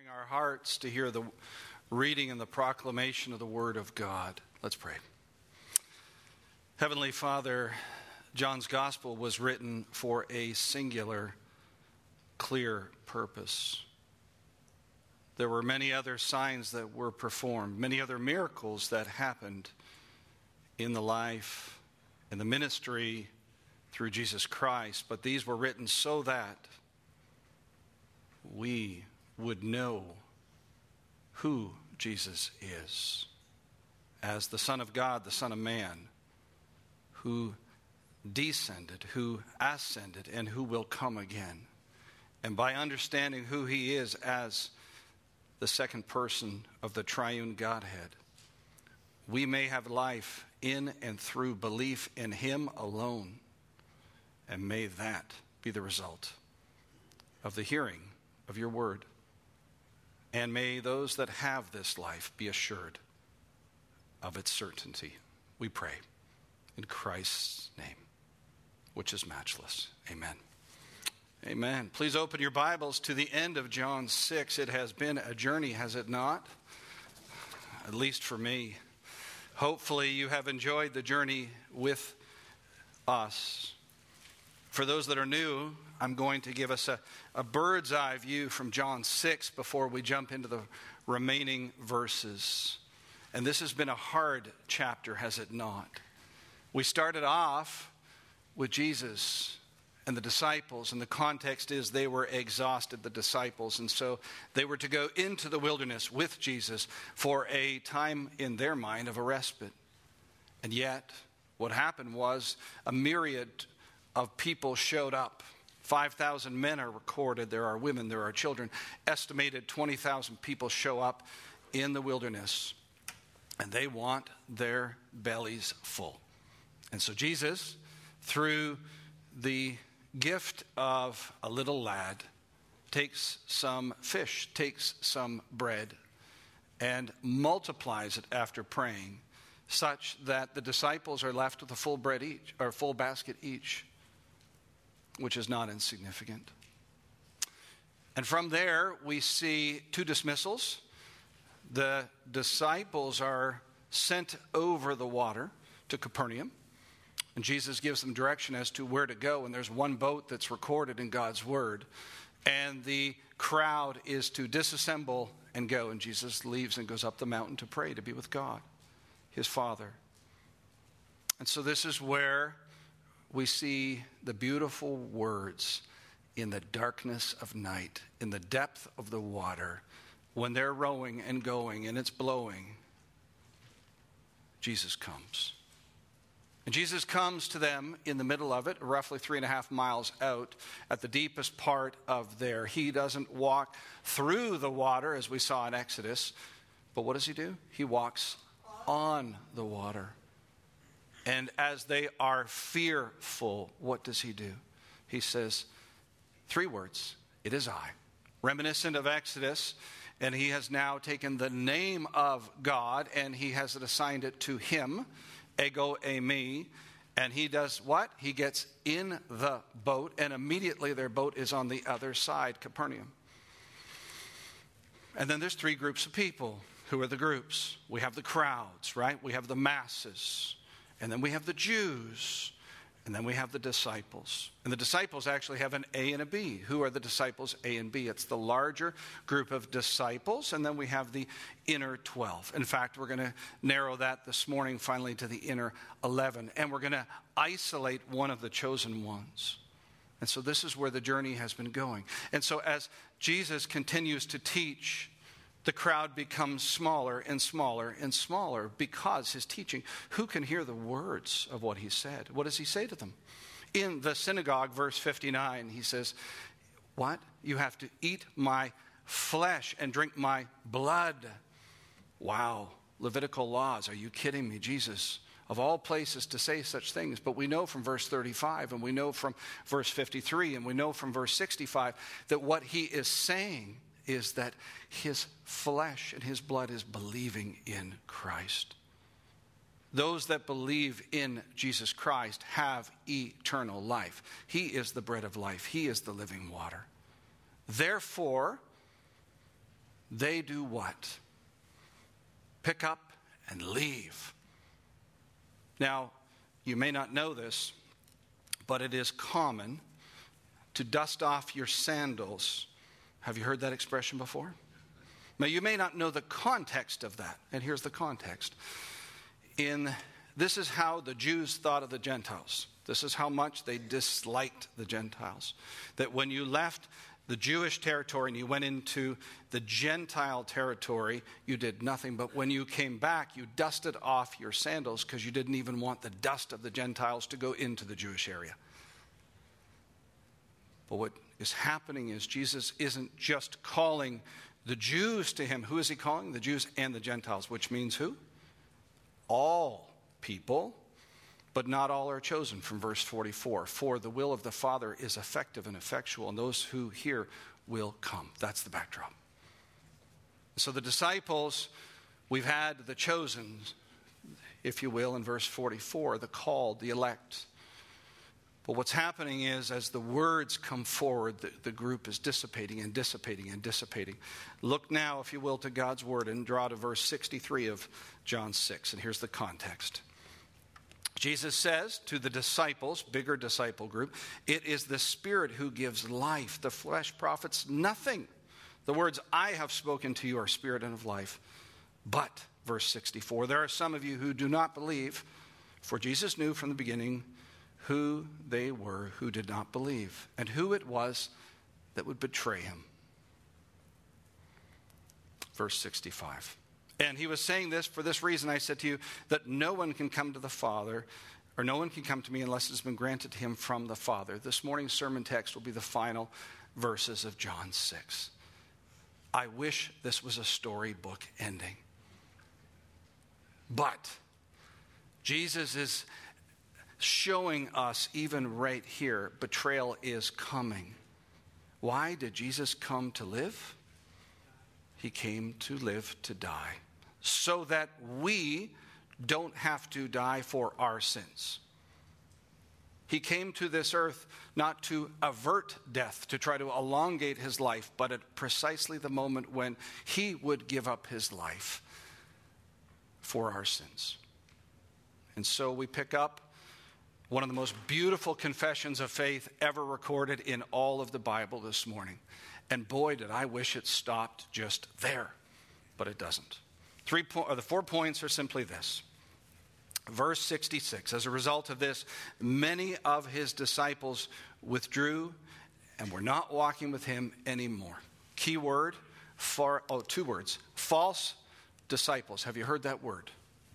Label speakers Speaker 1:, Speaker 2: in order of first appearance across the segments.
Speaker 1: our hearts to hear the reading and the proclamation of the Word of God. Let's pray. Heavenly Father, John's Gospel was written for a singular, clear purpose. There were many other signs that were performed, many other miracles that happened in the life and the ministry through Jesus Christ, but these were written so that we would know who Jesus is as the Son of God, the Son of Man, who descended, who ascended, and who will come again. And by understanding who he is as the second person of the triune Godhead, we may have life in and through belief in him alone. And may that be the result of the hearing of your word. And may those that have this life be assured of its certainty. We pray in Christ's name, which is matchless. Amen. Amen. Please open your Bibles to the end of John 6. It has been a journey, has it not? At least for me. Hopefully you have enjoyed the journey with us. For those that are new, I'm going to give us a bird's eye view from John 6 before we jump into the remaining verses. And this has been a hard chapter, has it not? We started off with Jesus and the disciples, and the context is they were exhausted, the disciples, and so they were to go into the wilderness with Jesus for a time in their mind of a respite. And yet, what happened was a myriad of people showed up. 5,000 men are recorded. There are women, there are children. Estimated 20,000 people show up in the wilderness, and they want their bellies full. And so Jesus, through the gift of a little lad, takes some fish, takes some bread, and multiplies it after praying, such that the disciples are left with a full bread each, or full basket each, which is not insignificant. And from there, we see two dismissals. The disciples are sent over the water to Capernaum, and Jesus gives them direction as to where to go. And there's one boat that's recorded in God's word, and the crowd is to disassemble and go. And Jesus leaves and goes up the mountain to pray, to be with God, his Father. And so this is where we see the beautiful words in the darkness of night, in the depth of the water, when they're rowing and going and it's blowing. Jesus comes. And Jesus comes to them in the middle of it, roughly 3.5 miles out, at the deepest part of there. He doesn't walk through the water as we saw in Exodus, but what does he do? He walks on the water. And as they are fearful, what does he do? He says 3 words, "It is I." Reminiscent of Exodus, and he has now taken the name of God and he has assigned it to him, ego eimi, and he does what? He gets in the boat, and immediately their boat is on the other side, Capernaum. And then there's 3 groups of people. Who are the groups? We have the crowds, right? We have the masses. And then we have the Jews, and then we have the disciples. And the disciples actually have an A and a B. Who are the disciples A and B? It's the larger group of disciples, and then we have the inner 12. In fact, we're going to narrow that this morning finally to the inner 11, and we're going to isolate one of the chosen ones. And so this is where the journey has been going. And so as Jesus continues to teach, the crowd becomes smaller and smaller and smaller because his teaching. Who can hear the words of what he said? What does he say to them? In the synagogue, verse 59, he says, what? You have to eat my flesh and drink my blood. Wow. Levitical laws. Are you kidding me, Jesus? Of all places to say such things. But we know from verse 35, and we know from verse 53, and we know from verse 65 that what he is saying is that his flesh and his blood is believing in Christ. Those that believe in Jesus Christ have eternal life. He is the bread of life. He is the living water. Therefore, they do what? Pick up and leave. Now, you may not know this, but it is common to dust off your sandals. Have you heard that expression before? Now, you may not know the context of that, and here's the context. This is how the Jews thought of the Gentiles. This is how much they disliked the Gentiles. That when you left the Jewish territory and you went into the Gentile territory, you did nothing. But when you came back, you dusted off your sandals because you didn't even want the dust of the Gentiles to go into the Jewish area. But what is happening is Jesus isn't just calling the Jews to him. Who is he calling? The Jews and the Gentiles, which means who? All people, but not all are chosen, from verse 44. For the will of the Father is effective and effectual, and those who hear will come. That's the backdrop. So the disciples, we've had the chosen, if you will, in verse 44, the called, the elect. But what's happening is, as the words come forward, the group is dissipating and dissipating and dissipating. Look now, if you will, to God's word and draw to verse 63 of John 6. And here's the context. Jesus says to the disciples, bigger disciple group, it is the Spirit who gives life. The flesh profits nothing. The words I have spoken to you are spirit and of life. But, verse 64, there are some of you who do not believe, for Jesus knew from the beginning who they were who did not believe, and who it was that would betray him. Verse 65. And he was saying this, for this reason I said to you, that no one can come to the Father, or no one can come to me unless it has been granted to him from the Father. This morning's sermon text will be the final verses of John 6. I wish this was a storybook ending. But Jesus is showing us, even right here, betrayal is coming. Why did Jesus come to live? He came to live to die, so that we don't have to die for our sins. He came to this earth not to avert death, to try to elongate his life, but at precisely the moment when he would give up his life for our sins. And so we pick up one of the most beautiful confessions of faith ever recorded in all of the Bible this morning. And boy, did I wish it stopped just there. But it doesn't. The 4 points are simply this. Verse 66, as a result of this, many of his disciples withdrew and were not walking with him anymore. Key word, 2 words. False disciples. Have you heard that word?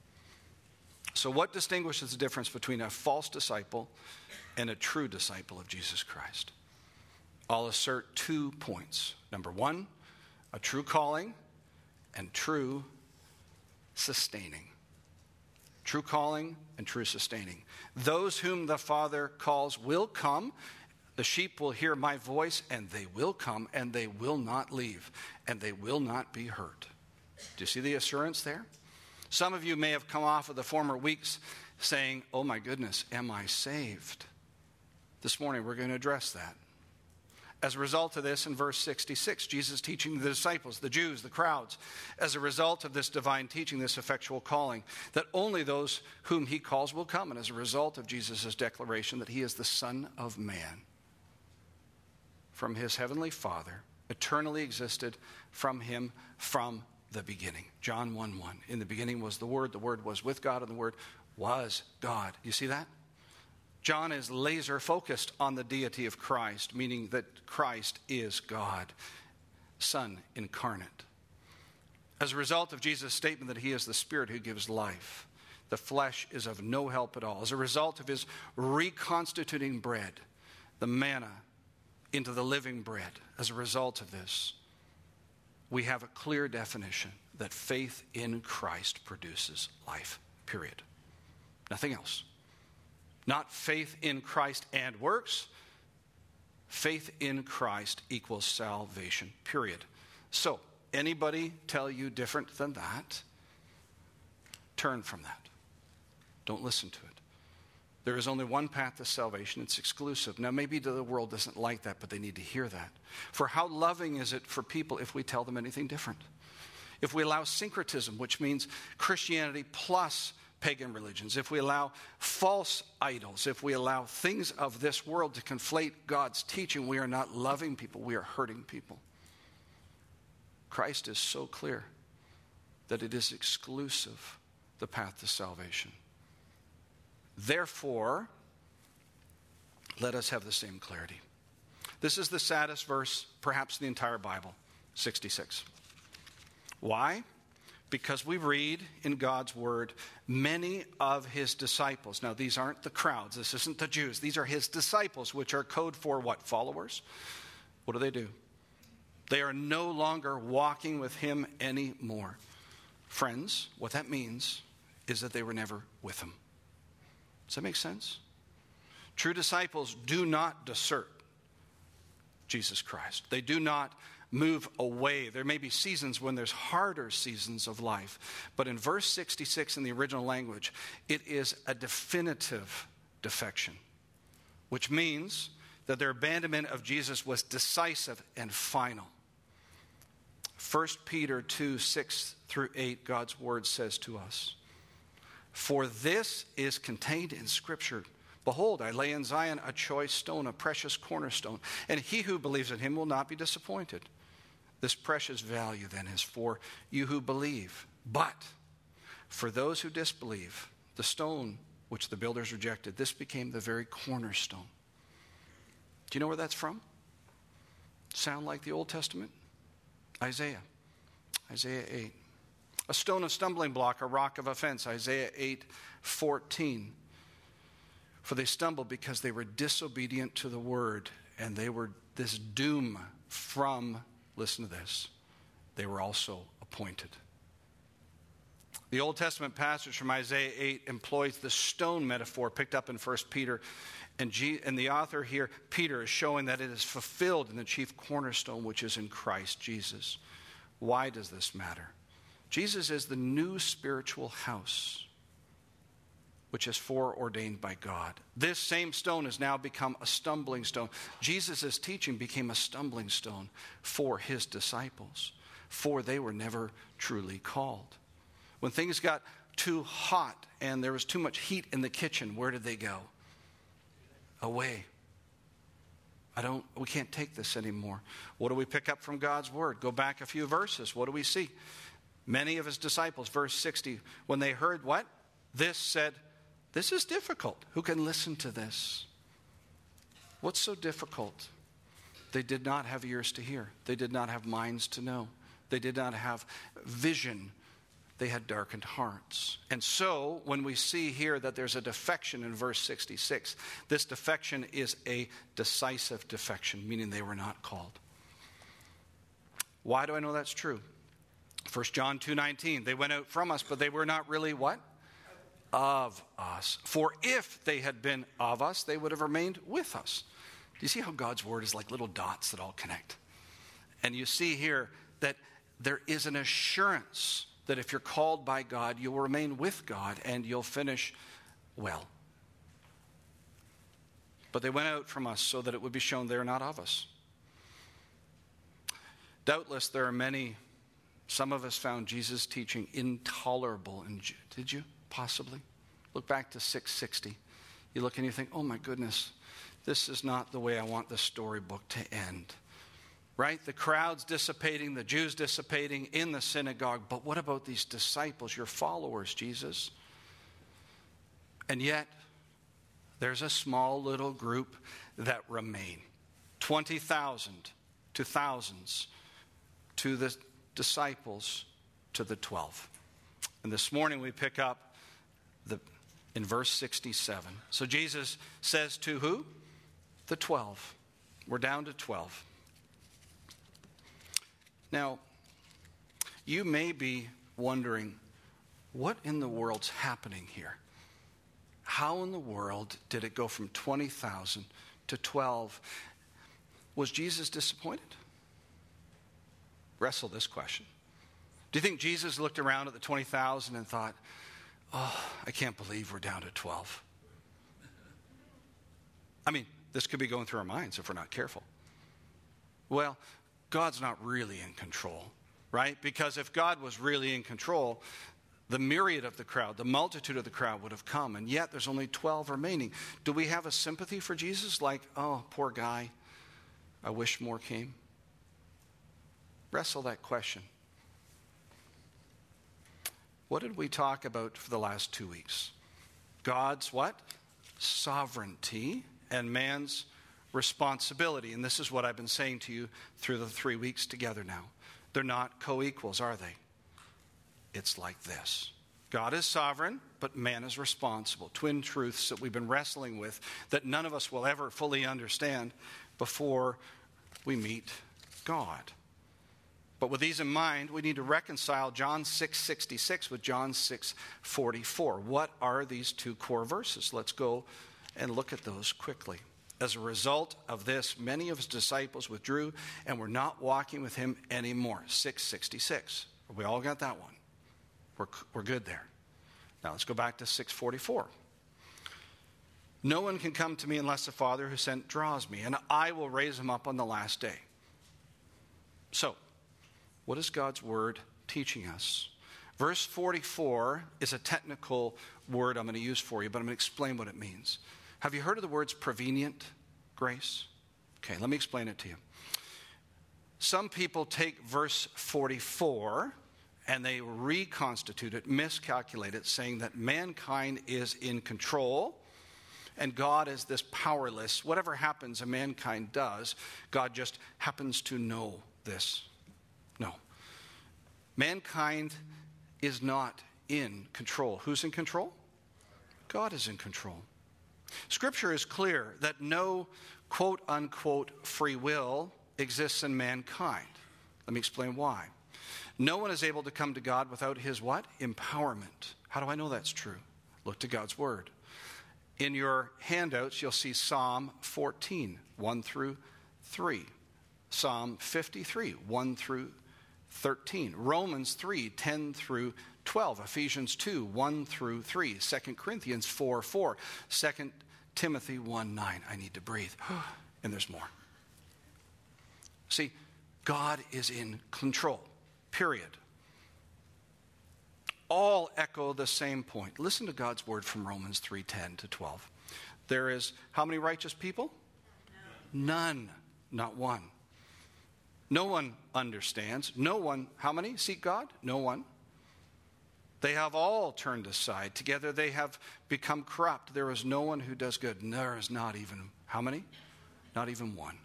Speaker 1: So what distinguishes the difference between a false disciple and a true disciple of Jesus Christ? I'll assert 2 points. Number 1, a true calling and true sustaining. True calling and true sustaining. Those whom the Father calls will come. The sheep will hear my voice, and they will come, and they will not leave, and they will not be hurt. Do you see the assurance there? Some of you may have come off of the former weeks saying, oh my goodness, am I saved? This morning we're going to address that. As a result of this, in verse 66, Jesus teaching the disciples, the Jews, the crowds, as a result of this divine teaching, this effectual calling, that only those whom he calls will come. And as a result of Jesus' declaration that he is the Son of Man, from his heavenly Father, eternally existed from him from the beginning. John 1:1. In the beginning was the Word was with God, and the Word was God. You see that? John is laser focused on the deity of Christ, meaning that Christ is God, Son incarnate. As a result of Jesus' statement that he is the Spirit who gives life, the flesh is of no help at all. As a result of his reconstituting bread, the manna, into the living bread, as a result of this, we have a clear definition that faith in Christ produces life, period. Nothing else. Not faith in Christ and works. Faith in Christ equals salvation, period. So, anybody tell you different than that? Turn from that. Don't listen to it. There is only one path to salvation. It's exclusive. Now, maybe the world doesn't like that, but they need to hear that. For how loving is it for people if we tell them anything different? If we allow syncretism, which means Christianity plus pagan religions, if we allow false idols, if we allow things of this world to conflate God's teaching, we are not loving people, we are hurting people. Christ is so clear that it is exclusive, the path to salvation. Therefore, let us have the same clarity. This is the saddest verse, perhaps, in the entire Bible, 66. Why? Because we read in God's word, many of his disciples. Now, these aren't the crowds. This isn't the Jews. These are his disciples, which are code for what? Followers. What do? They are no longer walking with him anymore. Friends, what that means is that they were never with him. Does that make sense? True disciples do not desert Jesus Christ. They do not move away. There may be seasons when there's harder seasons of life. But in verse 66 in the original language, it is a definitive defection, which means that their abandonment of Jesus was decisive and final. 1 Peter 2, 6 through 8, God's word says to us, "For this is contained in Scripture. Behold, I lay in Zion a choice stone, a precious cornerstone, and he who believes in him will not be disappointed. This precious value then is for you who believe. But for those who disbelieve, the stone which the builders rejected, this became the very cornerstone." Do you know where that's from? Sound like the Old Testament? Isaiah 8. A stone of stumbling block, a rock of offense, Isaiah 8:14. For they stumbled because they were disobedient to the word, and they were this doom from, listen to this, they were also appointed. The Old Testament passage from Isaiah 8 employs the stone metaphor picked up in 1 Peter. And the author here, Peter, is showing that it is fulfilled in the chief cornerstone, which is in Christ Jesus. Why does this matter? Jesus is the new spiritual house, which is foreordained by God. This same stone has now become a stumbling stone. Jesus' teaching became a stumbling stone for his disciples, for they were never truly called. When things got too hot and there was too much heat in the kitchen, where did they go? Away. We can't take this anymore. What do we pick up from God's word? Go back a few verses. What do we see? Many of his disciples, verse 60, when they heard what? This, said, "This is difficult. Who can listen to this?" What's so difficult? They did not have ears to hear. They did not have minds to know. They did not have vision. They had darkened hearts. And so, when we see here that there's a defection in verse 66, this defection is a decisive defection, meaning they were not called. Why do I know that's true? 1 John 2:19, they went out from us, but they were not really what? Of us. For if they had been of us, they would have remained with us. Do you see how God's word is like little dots that all connect? And you see here that there is an assurance that if you're called by God, you'll remain with God and you'll finish well. But they went out from us so that it would be shown they are not of us. Doubtless there are many, some of us found Jesus' teaching intolerable. Did you? Possibly. Look back to 660. You look and you think, oh my goodness, this is not the way I want the storybook to end. Right? The crowds dissipating, the Jews dissipating in the synagogue. But what about these disciples, your followers, Jesus? And yet, there's a small little group that remain. 20,000 to thousands to the disciples to the 12. And this morning we pick up in verse 67. So Jesus says to who? The 12. We're down to 12. Now, you may be wondering, what in the world's happening here? How in the world did it go from 20,000 to 12? Was Jesus disappointed? Wrestle this question. Do you think Jesus looked around at the 20,000 and thought, oh, I can't believe we're down to 12? I mean, this could be going through our minds if we're not careful. Well, God's not really in control, right? Because if God was really in control, the myriad of the crowd, the multitude of the crowd would have come, and yet there's only 12 remaining. Do we have a sympathy for Jesus? Like, oh, poor guy, I wish more came? Wrestle that question. What did we talk about for the last 2 weeks? God's what? Sovereignty and man's responsibility. And this is what I've been saying to you through the 3 weeks together now. They're not co-equals, are they? It's like this. God is sovereign, but man is responsible. Twin truths that we've been wrestling with that none of us will ever fully understand before we meet God. But with these in mind, we need to reconcile John 6:66 with John 6:44. What are these two core verses? Let's go and look at those quickly. As a result of this, many of his disciples withdrew and were not walking with him anymore. 6:66. We all got that one. We're good there. Now let's go back to 6:44. No one can come to me unless the Father who sent draws me, and I will raise him up on the last day. So, what is God's word teaching us? Verse 44 is a technical word I'm going to use for you, but I'm going to explain what it means. Have you heard of the words prevenient grace? Okay, let me explain it to you. Some people take verse 44 and they reconstitute it, miscalculate it, saying that mankind is in control and God is this powerless. Whatever happens and mankind does, God just happens to know this. No. Mankind is not in control. Who's in control? God is in control. Scripture is clear that no quote-unquote free will exists in mankind. Let me explain why. No one is able to come to God without his what? Empowerment. How do I know that's true? Look to God's word. In your handouts, you'll see Psalm 14, 1 through 3. Psalm 53, 1 through 13. Romans 3, 10 through 12. Ephesians 2, 1 through 3. 2 Corinthians 4, 4. 2 Timothy 1, 9. I need to breathe. And there's more. See, God is in control. Period. All echo the same point. Listen to God's word from Romans 3, 10 to 12. There is how many righteous people? None. Not one. No one understands. No one, how many seek God? No one. They have all turned aside. Together they have become corrupt. There is no one who does good. And there is not even, how many? Not even one.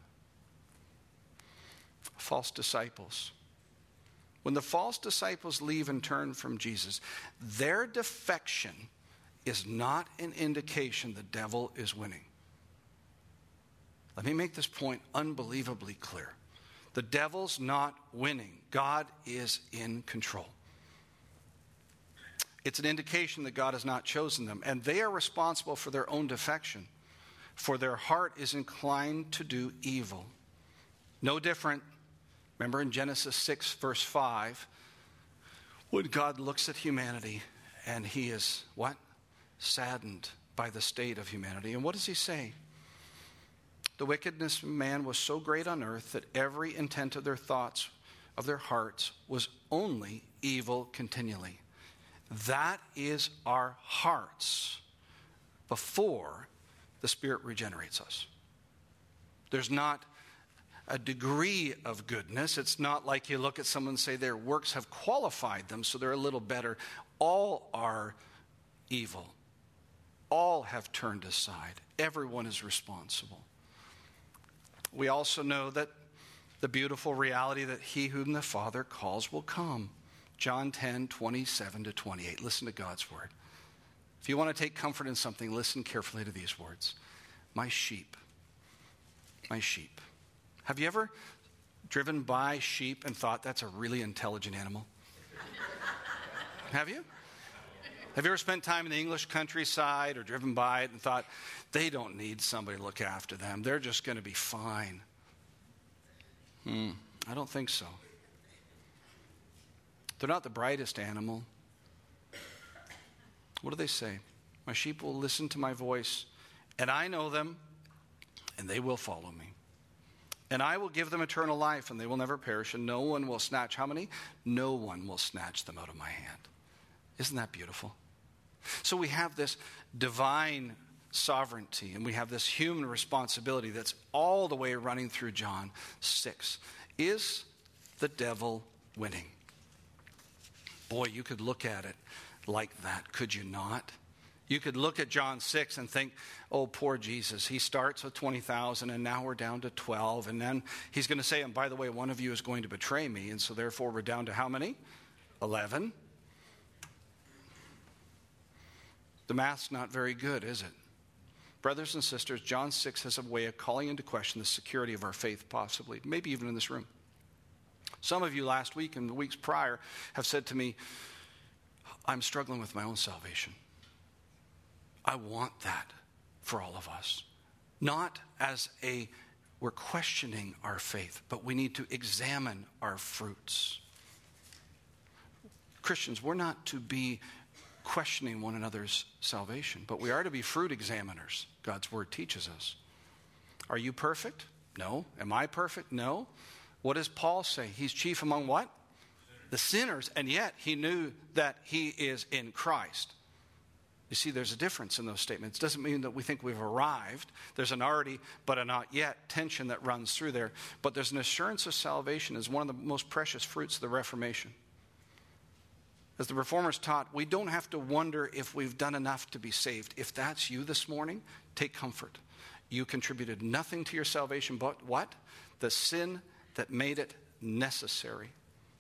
Speaker 1: False disciples. When the false disciples leave and turn from Jesus, their defection is not an indication the devil is winning. Let me make this point unbelievably clear. The devil's not winning. God is in control. It's an indication that God has not chosen them, and they are responsible for their own defection, for their heart is inclined to do evil. No different. Remember in Genesis 6, verse 5, when God looks at humanity and he is, what? Saddened by the state of humanity. And what does he say? The wickedness of man was so great on earth that every intent of their thoughts, of their hearts, was only evil continually. That is our hearts before the Spirit regenerates us. There's not a degree of goodness. It's not like you look at someone and say their works have qualified them, so they're a little better. All are evil. All have turned aside. Everyone is responsible. We also know that the beautiful reality that he whom the Father calls will come. John 10, 27 to 28. Listen to God's word. If you want to take comfort in something, listen carefully to these words. My sheep. My sheep. Have you ever driven by sheep and thought that's a really intelligent animal? Have you? Have you ever spent time in the English countryside or driven by it and thought, they don't need somebody to look after them. They're just going to be fine. I don't think so. They're not the brightest animal. What do they say? My sheep will listen to my voice, and I know them, and they will follow me. And I will give them eternal life, and they will never perish, and no one will snatch, how many? No one will snatch them out of my hand. Isn't that beautiful? So we have this divine sovereignty, and we have this human responsibility that's all the way running through John 6. Is the devil winning? Boy, you could look at it like that, could you not? You could look at John 6 and think, oh, poor Jesus. He starts with 20,000 and now we're down to 12. And then he's going to say, and by the way, one of you is going to betray me. And so therefore we're down to how many? 11. The math's not very good, is it? Brothers and sisters, John 6 has a way of calling into question the security of our faith, possibly, maybe even in this room. Some of you last week and the weeks prior have said to me, I'm struggling with my own salvation. I want that for all of us. Not as we're questioning our faith, but we need to examine our fruits. Christians, we're not to be questioning one another's salvation, but we are to be fruit examiners. God's word teaches us. Are you perfect? No. Am I perfect? No. What does Paul say? He's chief among what? The sinners, and yet he knew that he is in Christ. You see, there's a difference in those statements. It doesn't mean that we think we've arrived. There's an already but a not yet tension that runs through there. But there's an assurance of salvation as one of the most precious fruits of the Reformation. As the Reformers taught, we don't have to wonder if we've done enough to be saved. If that's you this morning, take comfort. You contributed nothing to your salvation but what? The sin that made it necessary.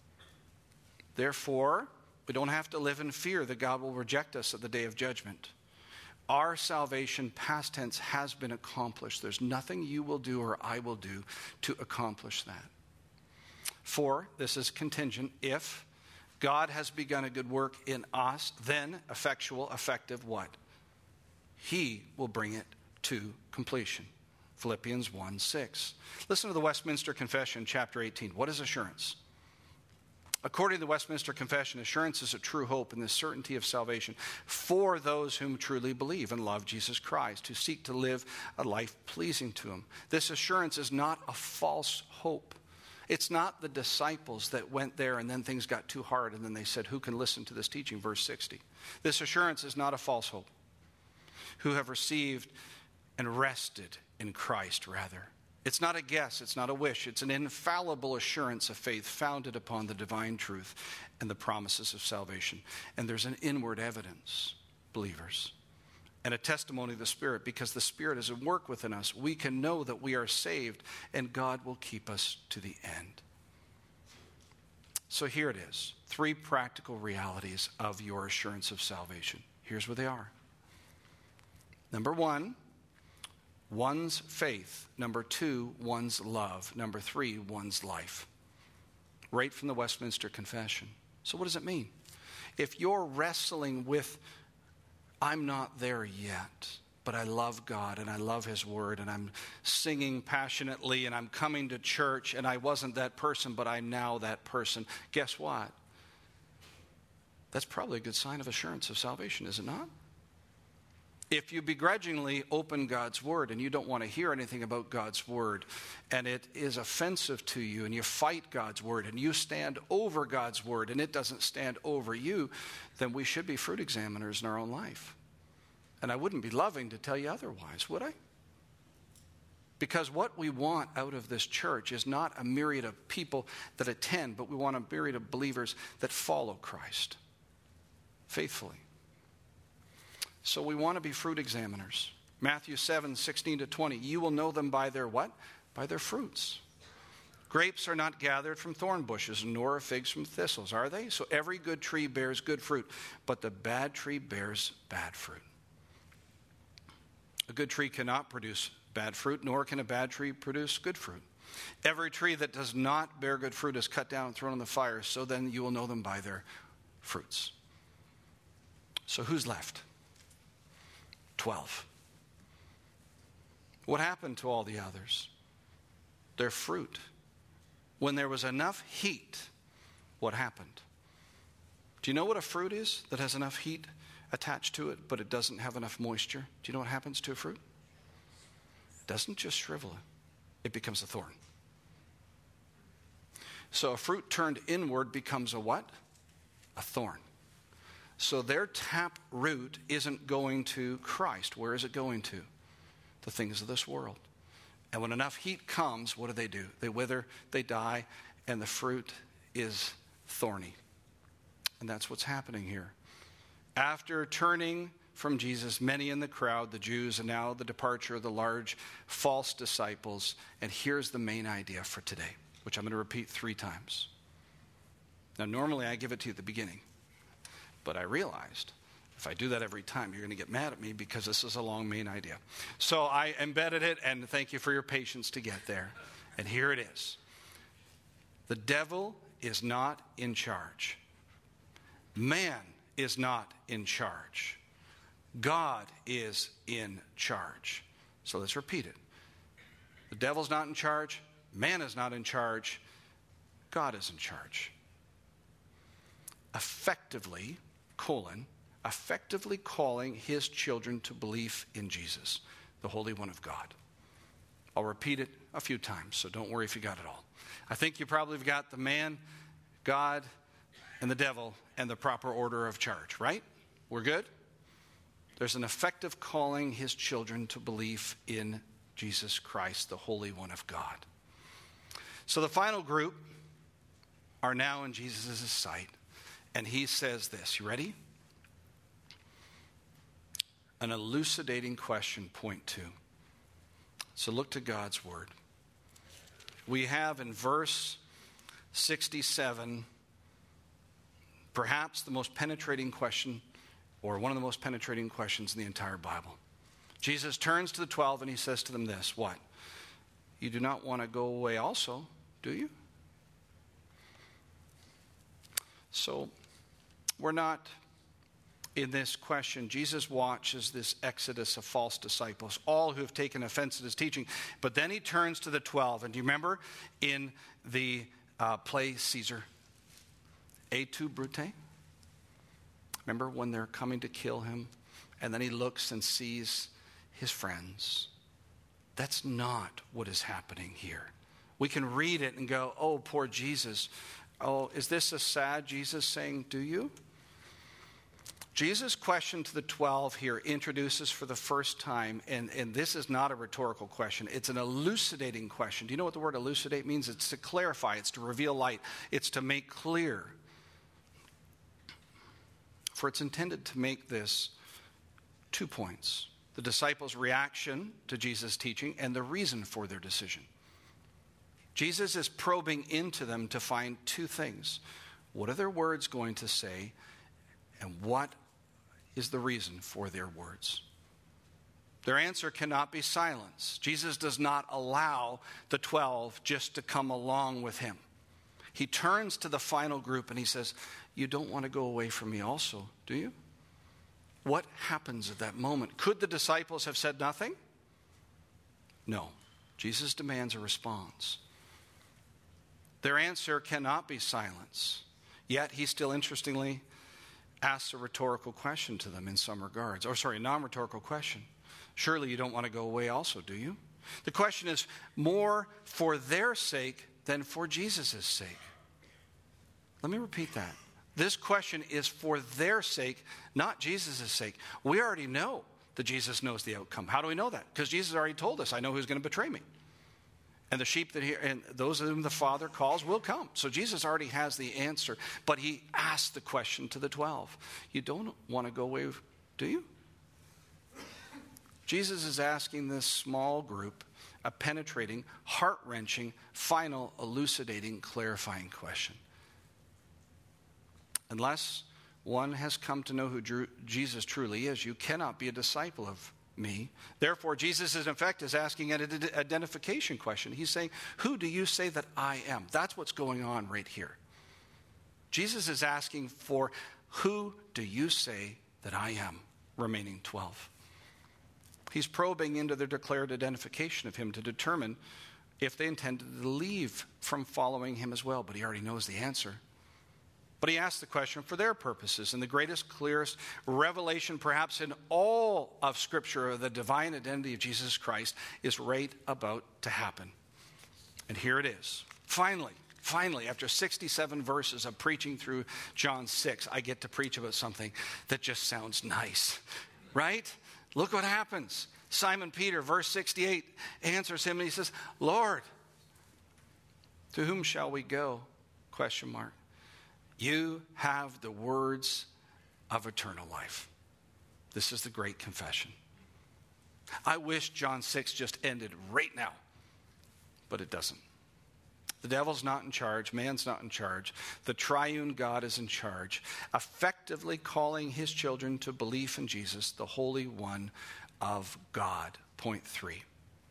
Speaker 1: Therefore, we don't have to live in fear that God will reject us at the day of judgment. Our salvation, past tense, has been accomplished. There's nothing you will do or I will do to accomplish that. For, this is contingent, if God has begun a good work in us, then effectual, effective what? He will bring it to completion. Philippians 1:6. Listen to the Westminster Confession, chapter 18. What is assurance? According to the Westminster Confession, assurance is a true hope in the certainty of salvation for those whom truly believe and love Jesus Christ, who seek to live a life pleasing to him. This assurance is not a false hope. It's not the disciples that went there and then things got too hard and then they said, who can listen to this teaching? Verse 60. This assurance is not a false hope. Who have received and rested in Christ, rather. It's not a guess, it's not a wish. It's an infallible assurance of faith founded upon the divine truth and the promises of salvation. And there's an inward evidence, believers, and a testimony of the Spirit. Because the Spirit is at work within us, we can know that we are saved and God will keep us to the end. So here it is. 3 practical realities of your assurance of salvation. Here's what they are. Number 1, one's faith. Number 2, one's love. Number 3, one's life. Right from the Westminster Confession. So what does it mean? If you're wrestling with, I'm not there yet, but I love God and I love his word and I'm singing passionately and I'm coming to church and I wasn't that person, but I'm now that person. Guess what? That's probably a good sign of assurance of salvation, is it not? If you begrudgingly open God's word and you don't want to hear anything about God's word and it is offensive to you and you fight God's word and you stand over God's word and it doesn't stand over you, then we should be fruit examiners in our own life. And I wouldn't be loving to tell you otherwise, would I? Because what we want out of this church is not a myriad of people that attend, but we want a myriad of believers that follow Christ faithfully. So we want to be fruit examiners. Matthew 7:16-20. You will know them by their what? By their fruits. Grapes are not gathered from thorn bushes, nor are figs from thistles, are they? So every good tree bears good fruit, but the bad tree bears bad fruit. A good tree cannot produce bad fruit, nor can a bad tree produce good fruit. Every tree that does not bear good fruit is cut down and thrown in the fire, so then you will know them by their fruits. So who's left? 12. What happened to all the others? Their fruit. When there was enough heat, what happened? Do you know what a fruit is that has enough heat attached to it, but it doesn't have enough moisture? Do you know what happens to a fruit? It doesn't just shrivel it becomes a thorn. So a fruit turned inward becomes a what? A thorn. So their tap root isn't going to Christ. Where is it going to? The things of this world. And when enough heat comes, what do? They wither, they die, and the fruit is thorny. And that's what's happening here. After turning from Jesus, many in the crowd, the Jews, and now the departure of the large false disciples. And here's the main idea for today, which I'm going to repeat 3 times. Now, normally I give it to you at the beginning, but I realized if I do that every time, you're going to get mad at me because this is a long main idea. So I embedded it, and thank you for your patience to get there. And here it is. The devil is not in charge. Man is not in charge. God is in charge. So let's repeat it. The devil's not in charge. Man is not in charge. God is in charge. Effectively calling his children to belief in Jesus, the Holy One of God. I'll repeat it a few times, so don't worry if you got it all. I think you probably have got the man, God, and the devil, and the proper order of charge, right? We're good? There's an effective calling his children to belief in Jesus Christ, the Holy One of God. So the final group are now in Jesus' sight. And he says this. You ready? An elucidating question, point 2. So look to God's word. We have in verse 67 perhaps the most penetrating question, or one of the most penetrating questions in the entire Bible. Jesus turns to the 12 and he says to them this. What? You do not want to go away also, do you? So we're not in this question. Jesus watches this exodus of false disciples, all who have taken offense at his teaching. But then he turns to the 12. And do you remember in the play Caesar, Et tu, Brute? Remember when they're coming to kill him? And then he looks and sees his friends. That's not what is happening here. We can read it and go, oh, poor Jesus. Oh, is this a sad Jesus saying, do you? Jesus' question to the 12 here introduces for the first time, and this is not a rhetorical question. It's an elucidating question. Do you know what the word elucidate means? It's to clarify. It's to reveal light. It's to make clear. For it's intended to make this 2 points. The disciples' reaction to Jesus' teaching and the reason for their decision. Jesus is probing into them to find 2 things. What are their words going to say? And what is the reason for their words? Their answer cannot be silence. Jesus does not allow the 12 just to come along with him. He turns to the final group and he says, you don't want to go away from me also, do you? What happens at that moment? Could the disciples have said nothing? No. Jesus demands a response. Their answer cannot be silence. Yet he still interestingly asks a rhetorical question to them in some regards. A non-rhetorical question. Surely you don't want to go away also, do you? The question is more for their sake than for Jesus' sake. Let me repeat that. This question is for their sake, not Jesus' sake. We already know that Jesus knows the outcome. How do we know that? Because Jesus already told us, I know who's going to betray me. And the sheep and those of whom the Father calls will come. So Jesus already has the answer. But he asked the question to the 12. You don't want to go away, do you? Jesus is asking this small group a penetrating, heart-wrenching, final, elucidating, clarifying question. Unless one has come to know who Jesus truly is, you cannot be a disciple of me. Therefore, Jesus, in effect, is asking an identification question. He's saying, who do you say that I am? That's what's going on right here. Jesus is asking for, who do you say that I am? Remaining 12. He's probing into their declared identification of him to determine if they intended to leave from following him as well. But he already knows the answer. But he asked the question for their purposes. And the greatest, clearest revelation perhaps in all of Scripture of the divine identity of Jesus Christ is right about to happen. And here it is. Finally, after 67 verses of preaching through John 6, I get to preach about something that just sounds nice, right? Look what happens. Simon Peter, verse 68, answers him and he says, Lord, to whom shall we go? ? You have the words of eternal life. This is the great confession. I wish John 6 just ended right now, but it doesn't. The devil's not in charge. Man's not in charge. The triune God is in charge, effectively calling his children to belief in Jesus, the Holy One of God. Point 3.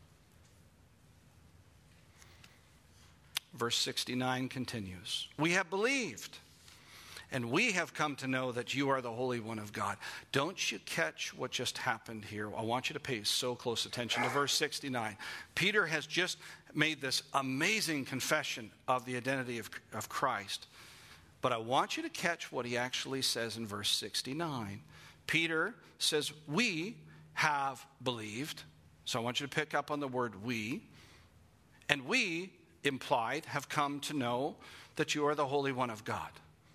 Speaker 1: Verse 69 continues. We have believed, and we have come to know that you are the Holy One of God. Don't you catch what just happened here? I want you to pay so close attention to verse 69. Peter has just made this amazing confession of the identity of Christ. But I want you to catch what he actually says in verse 69. Peter says, we have believed. So I want you to pick up on the word we. And we, implied, have come to know that you are the Holy One of God.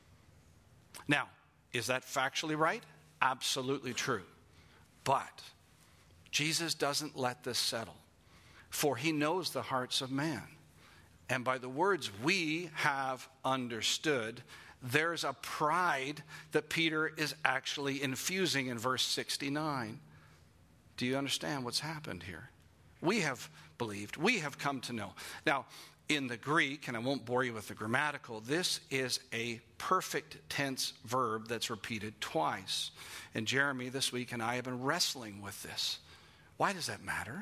Speaker 1: Now, is that factually right? Absolutely true. But Jesus doesn't let this settle, for he knows the hearts of man. And by the words we have understood, there's a pride that Peter is actually infusing in verse 69. Do you understand what's happened here? We have believed. We have come to know. Now, in the Greek, and I won't bore you with the grammatical, this is a perfect tense verb that's repeated twice. And Jeremy this week and I have been wrestling with this. Why does that matter?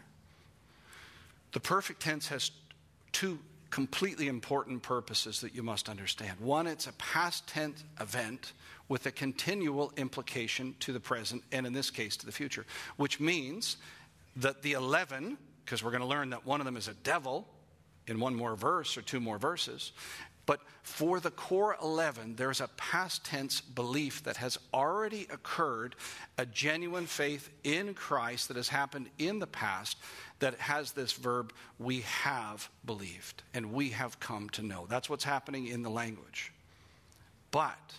Speaker 1: The perfect tense has two completely important purposes that you must understand. One, it's a past tense event with a continual implication to the present, and in this case to the future, which means that the 11, because we're going to learn that one of them is a devil in one more verse or two more verses, but for the core 11, there's a past tense belief that has already occurred, a genuine faith in Christ that has happened in the past that has this verb, we have believed and we have come to know. That's what's happening in the language. But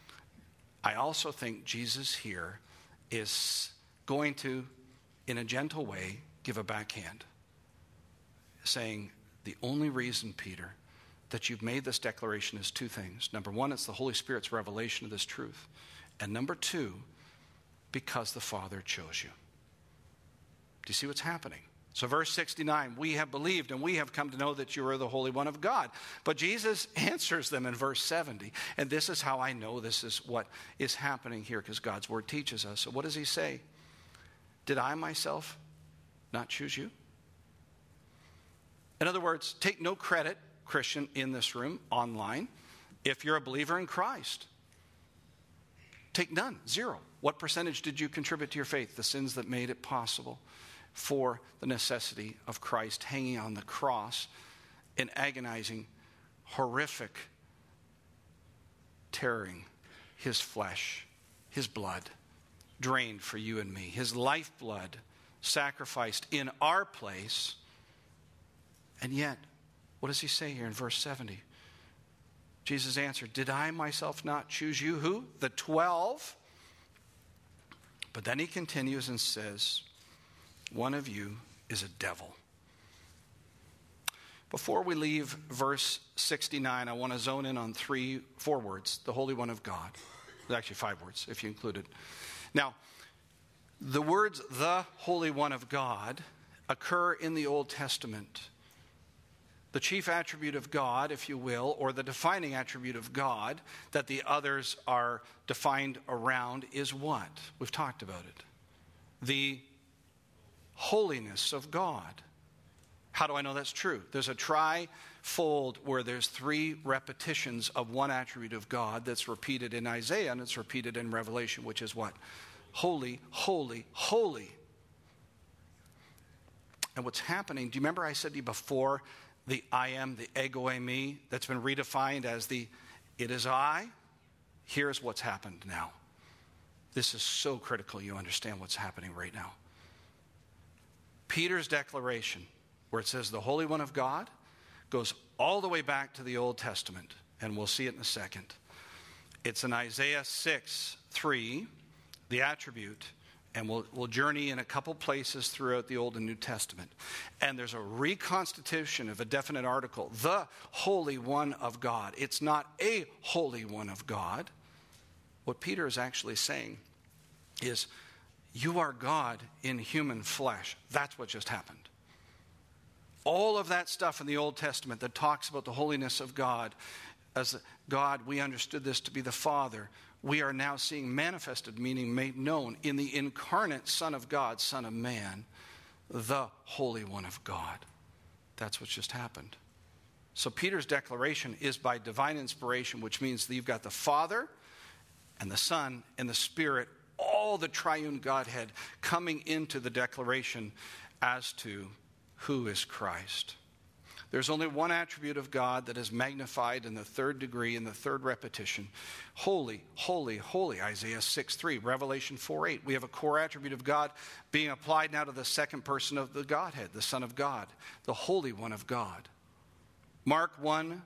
Speaker 1: I also think Jesus here is going to, in a gentle way, give a backhand, saying, the only reason, Peter, that you've made this declaration is two things. Number one, it's the Holy Spirit's revelation of this truth. And number two, because the Father chose you. Do you see what's happening? So verse 69, we have believed and we have come to know that you are the Holy One of God. But Jesus answers them in verse 70. And this is how I know this is what is happening here, because God's word teaches us. So what does he say? Did I myself not choose you? In other words, take no credit, Christian, in this room, online, if you're a believer in Christ. Take none, zero. What percentage did you contribute to your faith? The sins that made it possible for the necessity of Christ hanging on the cross in agonizing, horrific, tearing his flesh, his blood, drained for you and me. His lifeblood sacrificed in our place. And yet, what does he say here in verse 70? Jesus answered, did I myself not choose you? Who? The 12. But then he continues and says, one of you is a devil. Before we leave verse 69, I want to zone in on 4 words. The Holy One of God. There's actually 5 words, if you include it. Now, the words, the Holy One of God, occur in the Old Testament. The chief attribute of God, if you will, or the defining attribute of God that the others are defined around is what? We've talked about it. The holiness of God. How do I know that's true? There's a tri-fold where there's 3 repetitions of one attribute of God that's repeated in Isaiah and it's repeated in Revelation, which is what? Holy, holy, holy. And what's happening, do you remember I said to you before, the I am, the ego eimi, that's been redefined as the it is I? here's what's happened now. This is so critical you understand what's happening right now. Peter's declaration, where it says the Holy One of God, goes all the way back to the Old Testament, and we'll see it in a second. It's in Isaiah 6:3, the attribute, and we'll journey in a couple places throughout the Old and New Testament. And there's a reconstitution of a definite article, the Holy One of God. It's not a Holy One of God. What Peter is actually saying is, you are God in human flesh. That's what just happened. All of that stuff in the Old Testament that talks about the holiness of God, as God, we understood this to be the Father. We are now seeing manifested, meaning made known, in the incarnate Son of God, Son of Man, the Holy One of God. That's what's just happened. So Peter's declaration is by divine inspiration, which means that you've got the Father and the Son and the Spirit, all the triune Godhead coming into the declaration as to who is Christ. There's only one attribute of God that is magnified in the third degree, in the third repetition. Holy, holy, holy, Isaiah 6:3, Revelation 4:8. We have a core attribute of God being applied now to the second person of the Godhead, the Son of God, the Holy One of God. Mark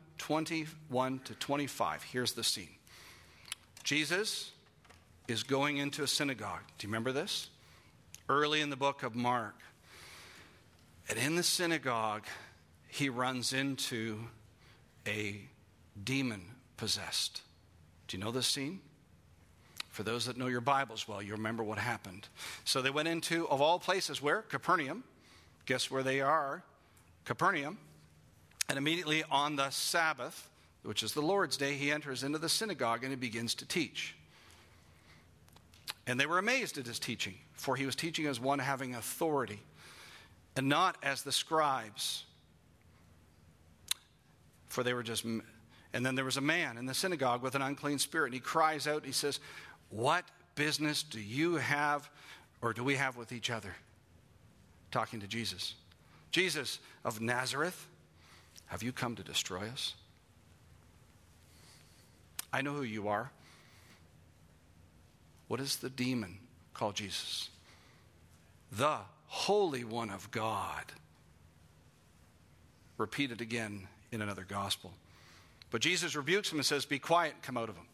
Speaker 1: 1:21-25. Here's the scene. Jesus is going into a synagogue. Do you remember this? Early in the book of Mark. And in the synagogue, he runs into a demon possessed. Do you know this scene? For those that know your Bibles well, you remember what happened. So they went into, of all places, where? Capernaum. Guess where they are? Capernaum. And immediately on the Sabbath, which is the Lord's Day, he enters into the synagogue and he begins to teach. And they were amazed at his teaching, for he was teaching as one having authority, and not as the scribes. For they were just... And then there was a man in the synagogue with an unclean spirit, and he cries out, he says, what business do you have, or do we have with each other? Talking to Jesus. Jesus of Nazareth, have you come to destroy us? I know who you are. What does the demon call Jesus? The Holy One of God. Repeated again in another gospel. But Jesus rebukes him and says, be quiet and come out of him.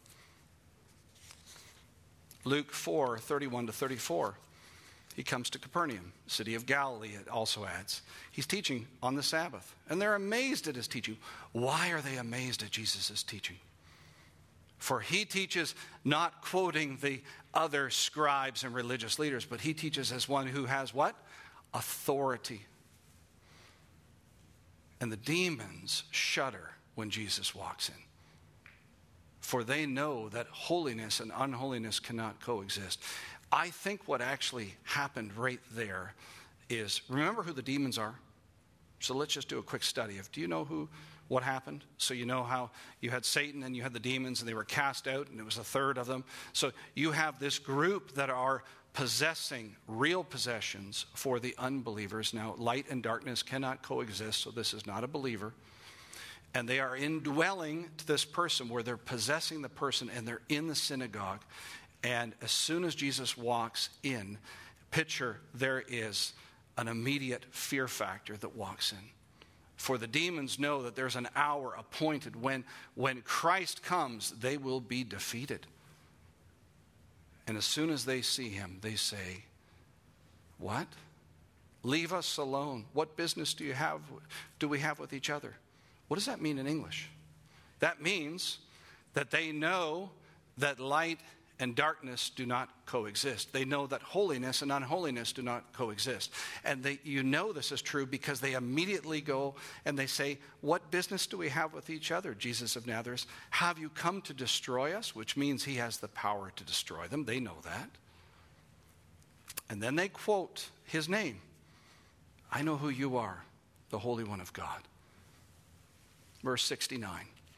Speaker 1: Luke 4:31-34. He comes to Capernaum, city of Galilee, it also adds. He's teaching on the Sabbath. And they're amazed at his teaching. Why are they amazed at Jesus' teaching? For he teaches not quoting the other scribes and religious leaders, but he teaches as one who has what? Authority. And the demons shudder when Jesus walks in. For they know that holiness and unholiness cannot coexist. I think what actually happened right there is, remember who the demons are? So let's just do a quick study of, do you know what happened? So you know how you had Satan and you had the demons and they were cast out and it was a third of them. So you have this group that are possessing real possessions for the unbelievers. Now, light and darkness cannot coexist, so this is not a believer. And they are indwelling to this person where they're possessing the person and they're in the synagogue. And as soon as Jesus walks in, picture there is an immediate fear factor that walks in. For the demons know that there's an hour appointed when Christ comes, they will be defeated. And as soon as they see him, they say, what? Leave us alone. What business do we have with each other? What does that mean in English? That means that they know that light and darkness do not coexist. They know that holiness and unholiness do not coexist. And you know this is true because they immediately go and they say, what business do we have with each other, Jesus of Nazareth? Have you come to destroy us? Which means he has the power to destroy them. They know that. And then they quote his name. I know who you are, the Holy One of God. Verse 69.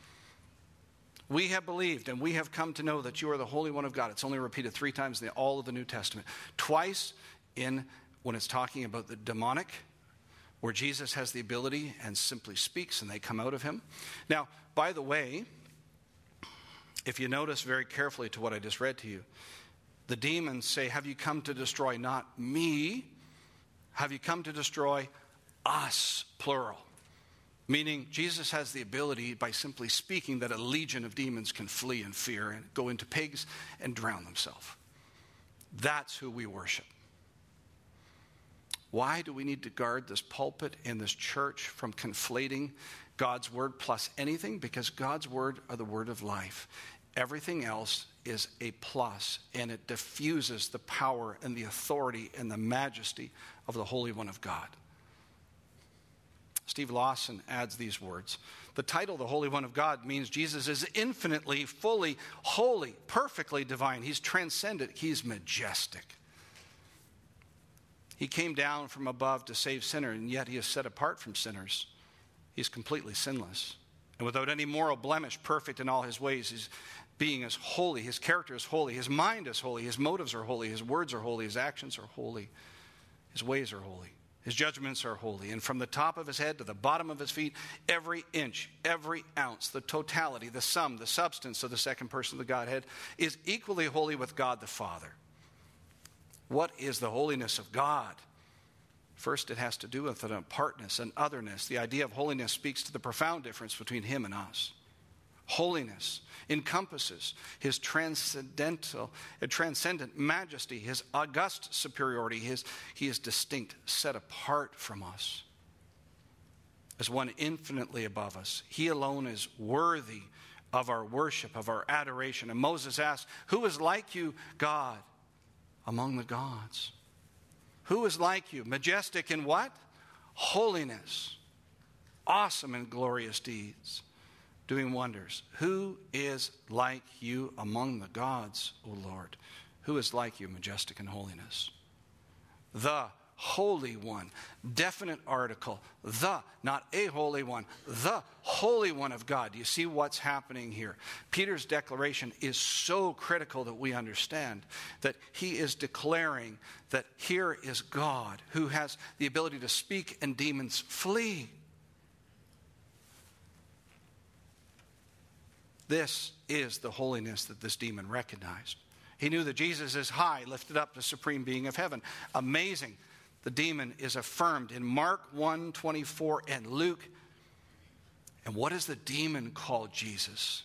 Speaker 1: We have believed and we have come to know that you are the Holy One of God. It's only repeated 3 times in all of the New Testament. Twice when it's talking about the demonic, where Jesus has the ability and simply speaks and they come out of him. Now, by the way, If you notice very carefully to what I just read to you, the demons say, have you come to destroy not me? Have you come to destroy us, plural? Meaning Jesus has the ability, by simply speaking, that a legion of demons can flee in fear and go into pigs and drown themselves. That's who we worship. Why do we need to guard this pulpit and this church from conflating God's word plus anything? Because God's word are the word of life. Everything else is a plus, and it diffuses the power and the authority and the majesty of the Holy One of God. Steve Lawson adds these words. The title, the Holy One of God, means Jesus is infinitely, fully, holy, perfectly divine. He's transcendent. He's majestic. He came down from above to save sinners, and yet he is set apart from sinners. He's completely sinless. And without any moral blemish, perfect in all his ways. His being is holy. His character is holy. His mind is holy. His motives are holy. His words are holy. His actions are holy. His ways are holy. His judgments are holy. And from the top of his head to the bottom of his feet, every inch, every ounce, the totality, the sum, the substance of the second person of the Godhead is equally holy with God the Father. What is the holiness of God? First, it has to do with an apartness, an otherness. The idea of holiness speaks to the profound difference between him and us. Holiness encompasses his transcendent majesty, his august superiority. He is distinct, set apart from us as one infinitely above us. He alone is worthy of our worship, of our adoration. And Moses asked, who is like you, God, among the gods? Who is like you? Majestic in what? Holiness. Awesome in glorious deeds. Doing wonders. Who is like you among the gods, O Lord? Who is like you, majestic in holiness? The Holy One. Definite article. The, not a holy one. The Holy One of God. You see what's happening here? Peter's declaration is so critical that we understand that he is declaring that here is God who has the ability to speak and demons flee. This is the holiness that this demon recognized. He knew that Jesus is high, lifted up, the supreme being of heaven. Amazing. The demon is affirmed in Mark 1:24 and Luke. And what does the demon call Jesus?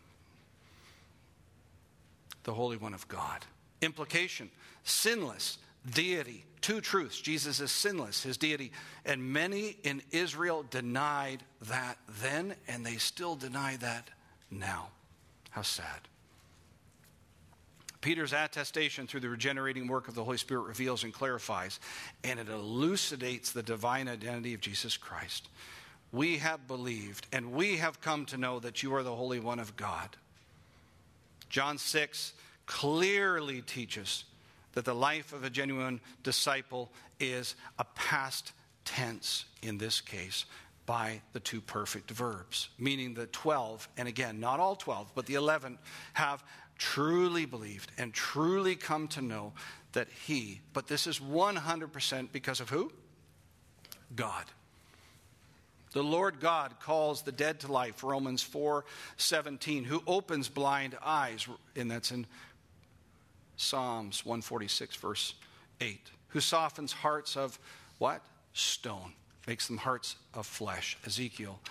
Speaker 1: The Holy One of God. Implication, sinless, deity, two truths. Jesus is sinless, his deity. And many in Israel denied that then, and they still deny that now. How sad. Peter's attestation through the regenerating work of the Holy Spirit reveals and clarifies, and it elucidates the divine identity of Jesus Christ. We have believed, and we have come to know that you are the Holy One of God. John 6 clearly teaches that the life of a genuine disciple is a past tense in this case, by the two perfect verbs, meaning the 12, and again, not all 12, but the 11 have truly believed and truly come to know that he, but this is 100% because of who? God. The Lord God calls the dead to life, Romans 4:17, who opens blind eyes, and that's in Psalms 146, verse 8, who softens hearts of what? Stone. Makes them hearts of flesh. Ezekiel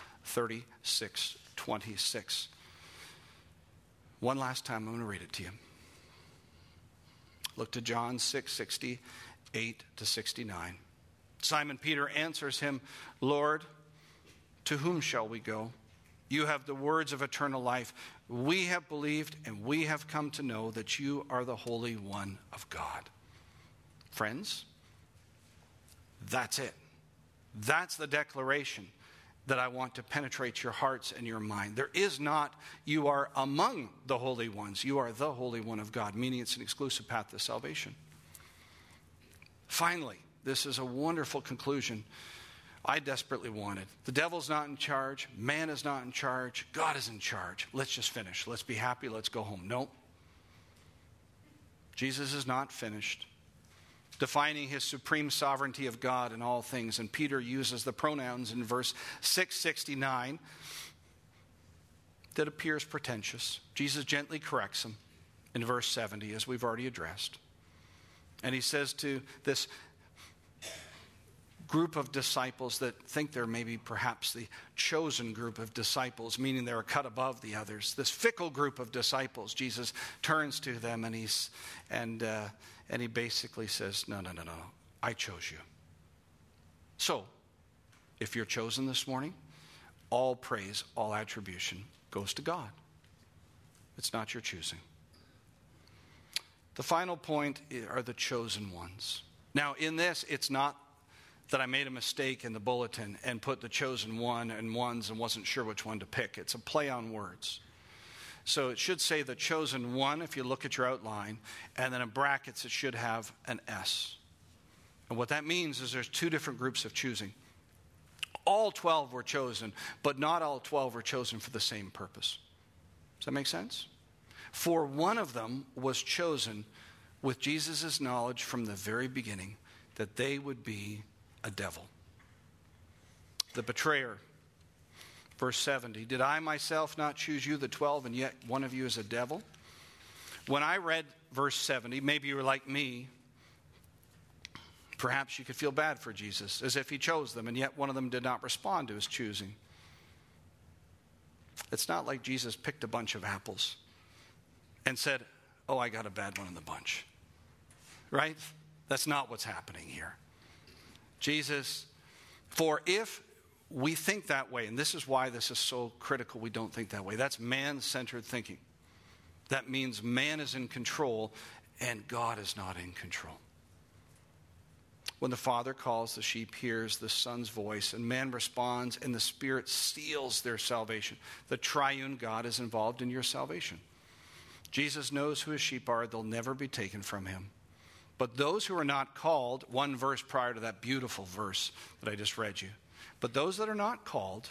Speaker 1: 36:26. One last time, I'm going to read it to you. Look to John 6:68-69. Simon Peter answers him, Lord, to whom shall we go? You have the words of eternal life. We have believed and we have come to know that you are the Holy One of God. Friends, that's it. That's the declaration that I want to penetrate your hearts and your mind. There is not, you are among the holy ones. You are the Holy One of God, meaning it's an exclusive path to salvation. Finally, this is a wonderful conclusion I desperately wanted. The devil's not in charge. Man is not in charge. God is in charge. Let's just finish. Let's be happy. Let's go home. Nope. Jesus is not finished. Defining his supreme sovereignty of God in all things. And Peter uses the pronouns in verse 669 that appears pretentious. Jesus gently corrects him in verse 70, as we've already addressed. And he says to this group of disciples that think they're maybe perhaps the chosen group of disciples, meaning they're a cut above the others, this fickle group of disciples, Jesus turns to them and he basically says, no, I chose you. So, if you're chosen this morning, all praise, all attribution goes to God. It's not your choosing. The final point are the chosen ones. Now, in this, it's not that I made a mistake in the bulletin and put the chosen one and ones and wasn't sure which one to pick. It's a play on words. So it should say the chosen one if you look at your outline, and then in brackets it should have an S. And what that means is there's two different groups of choosing. All 12 were chosen, but not all 12 were chosen for the same purpose. Does that make sense? For one of them was chosen with Jesus' knowledge from the very beginning that they would be a devil. The betrayer, verse 70, did I myself not choose you, the 12, and yet one of you is a devil? When I read verse 70, maybe you were like me, perhaps you could feel bad for Jesus, as if he chose them, and yet one of them did not respond to his choosing. It's not like Jesus picked a bunch of apples and said, oh, I got a bad one in the bunch. Right? That's not what's happening here. Jesus, for if we think that way, and this is why this is so critical we don't think that way, that's man-centered thinking. That means man is in control and God is not in control. When the Father calls, the sheep hears the Son's voice, and man responds, and the Spirit seals their salvation. The triune God is involved in your salvation. Jesus knows who his sheep are. They'll never be taken from him. But those who are not called, one verse prior to that beautiful verse that I just read you, but those that are not called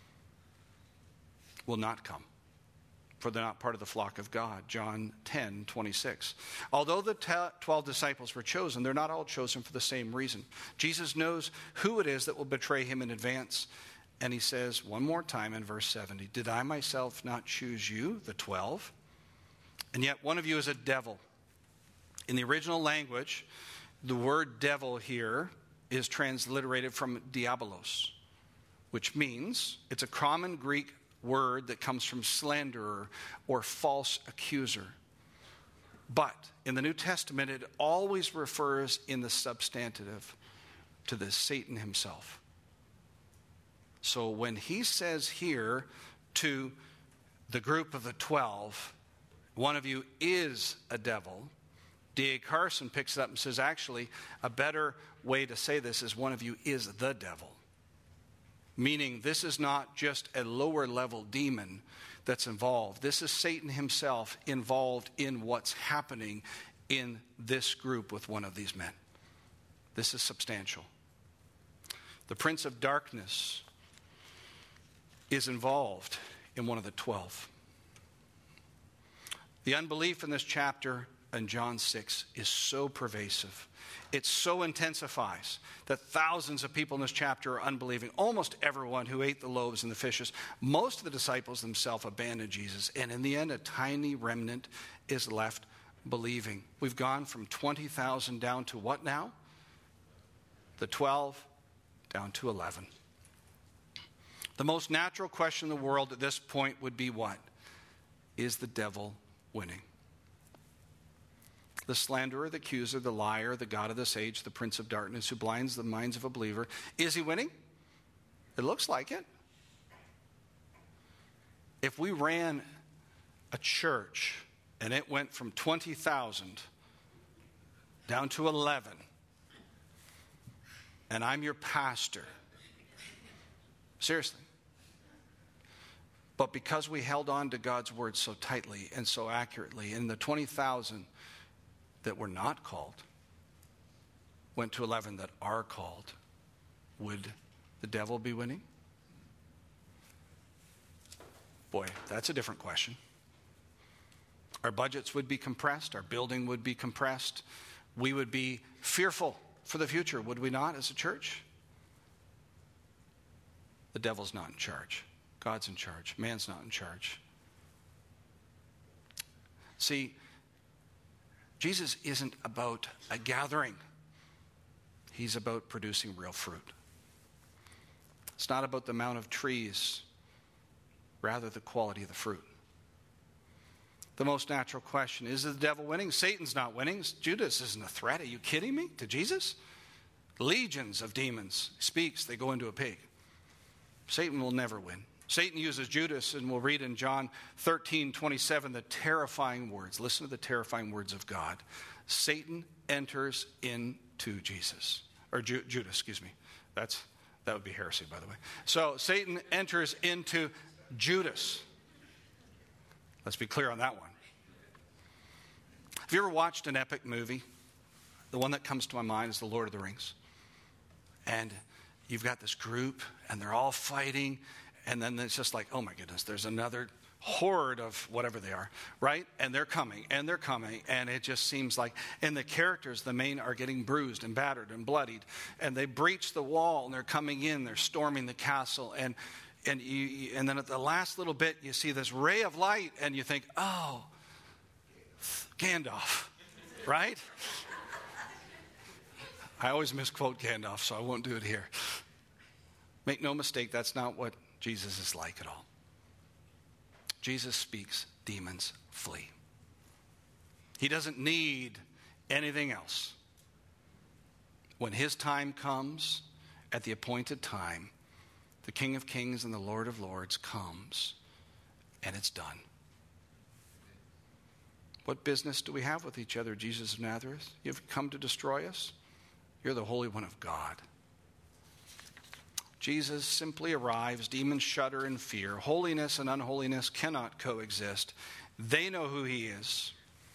Speaker 1: will not come, for they're not part of the flock of God. John 10:26. Although the 12 disciples were chosen, they're not all chosen for the same reason. Jesus knows who it is that will betray him in advance. And he says one more time in verse 70, did I myself not choose you, the 12? And yet one of you is a devil. In the original language, the word devil here is transliterated from diabolos, which means it's a common Greek word that comes from slanderer or false accuser. But in the New Testament, it always refers in the substantive to the Satan himself. So when he says here to the group of the 12, one of you is a devil, D.A. Carson picks it up and says, actually, a better way to say this is one of you is the devil. Meaning this is not just a lower level demon that's involved. This is Satan himself involved in what's happening in this group with one of these men. This is substantial. The prince of darkness is involved in one of the 12. The unbelief in this chapter in John 6 is so pervasive. It so intensifies that thousands of people in this chapter are unbelieving. Almost everyone who ate the loaves and the fishes, most of the disciples themselves abandoned Jesus. And in the end, a tiny remnant is left believing. We've gone from 20,000 down to what now? The 12 down to 11. The most natural question in the world at this point would be what? Is the devil winning? The slanderer, the accuser, the liar, the god of this age, the prince of darkness who blinds the minds of a believer. Is he winning? It looks like it. If we ran a church and it went from 20,000 down to 11, and I'm your pastor, seriously, but because we held on to God's word so tightly and so accurately, in the 20,000 that were not called went to 11 that are called, would the devil be winning? Boy, that's a different question. Our budgets would be compressed. Our building would be compressed. We would be fearful for the future, would we not, as a church? The devil's not in charge. God's in charge. Man's not in charge. See, Jesus isn't about a gathering. He's about producing real fruit. It's not about the amount of trees, rather the quality of the fruit. The most natural question, is the devil winning? Satan's not winning. Judas isn't a threat. Are you kidding me? To Jesus? Legions of demons. He speaks, they go into a pig. Satan will never win. Satan uses Judas, and we'll read in John 13:27 the terrifying words. Listen to the terrifying words of God. Satan enters into Jesus. Or Judas, excuse me. That would be heresy, by the way. So Satan enters into Judas. Let's be clear on that one. Have you ever watched an epic movie? The one that comes to my mind is The Lord of the Rings. And you've got this group, and they're all fighting, and then it's just like, oh my goodness, there's another horde of whatever they are, right? And they're coming, and it just seems like, and the characters, the main, are getting bruised and battered and bloodied, and they breach the wall, and they're coming in, they're storming the castle, and then at the last little bit, you see this ray of light, and you think, oh, Gandalf, right? I always misquote Gandalf, so I won't do it here. Make no mistake, that's not what Jesus is like at all. Jesus speaks, demons flee. He doesn't need anything else. When his time comes, at the appointed time, the King of Kings and the Lord of Lords comes, and it's done. What business do we have with each other, Jesus of Nazareth? You've come to destroy us? You're the Holy One of God. Jesus simply arrives. Demons shudder in fear. Holiness and unholiness cannot coexist. They know who he is,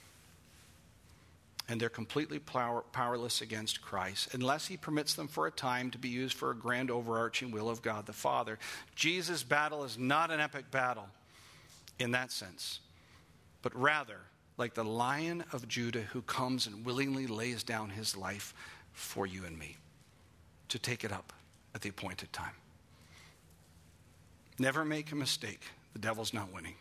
Speaker 1: and they're completely powerless against Christ unless he permits them for a time to be used for a grand overarching will of God the Father. Jesus' battle is not an epic battle in that sense, but rather like the Lion of Judah who comes and willingly lays down his life for you and me to take it up at the appointed time. Never make a mistake. The devil's not winning.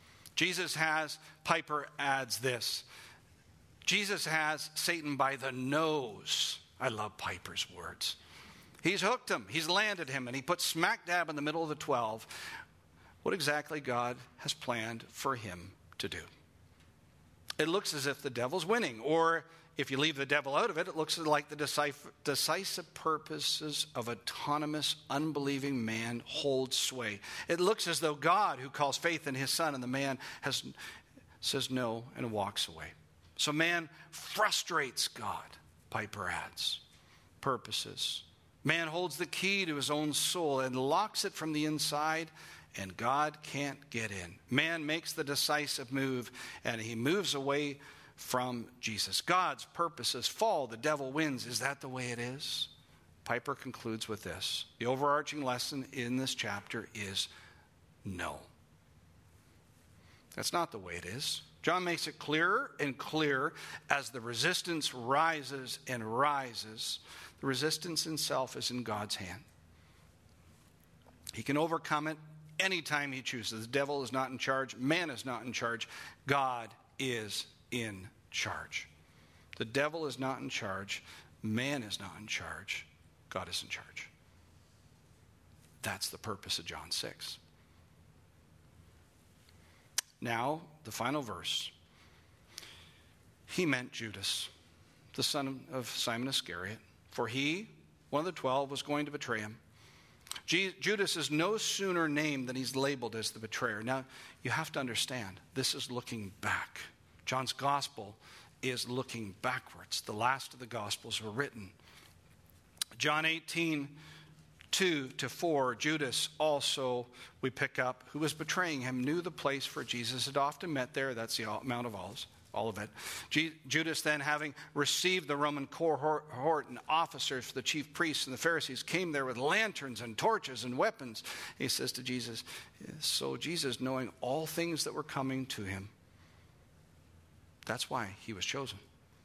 Speaker 1: Piper adds this. Jesus has Satan by the nose. I love Piper's words. He's hooked him. He's landed him, and he put smack dab in the middle of the 12 what exactly God has planned for him to do. It looks as if the devil's winning, or if you leave the devil out of it, it looks like the decisive purposes of autonomous, unbelieving man hold sway. It looks as though God, who calls faith in his Son, and the man says no and walks away. So man frustrates God, Piper adds, purposes. Man holds the key to his own soul and locks it from the inside, and God can't get in. Man makes the decisive move, and he moves away from Jesus. God's purposes fall, the devil wins. Is that the way it is? Piper concludes with this. The overarching lesson in this chapter is no. That's not the way it is. John makes it clearer and clearer as the resistance rises and rises. The resistance itself is in God's hand. He can overcome it anytime he chooses. The devil is not in charge. Man is not in charge. God is in charge. The devil is not in charge. Man is not in charge. God is in charge. That's the purpose of John 6. Now, the final verse. He meant Judas, the son of Simon Iscariot, for he, one of the 12, was going to betray him. Judas is no sooner named than he's labeled as the betrayer. Now, you have to understand, this is looking back. John's gospel is looking backwards. The last of the gospels were written. John 18:2-4, Judas also, we pick up, who was betraying him, knew the place where Jesus had often met there. That's the Mount of Olives, Olivet. Judas then, having received the Roman cohort and officers for the chief priests and the Pharisees, came there with lanterns and torches and weapons. He says to Jesus, so Jesus, knowing all things that were coming to him, that's why he was chosen.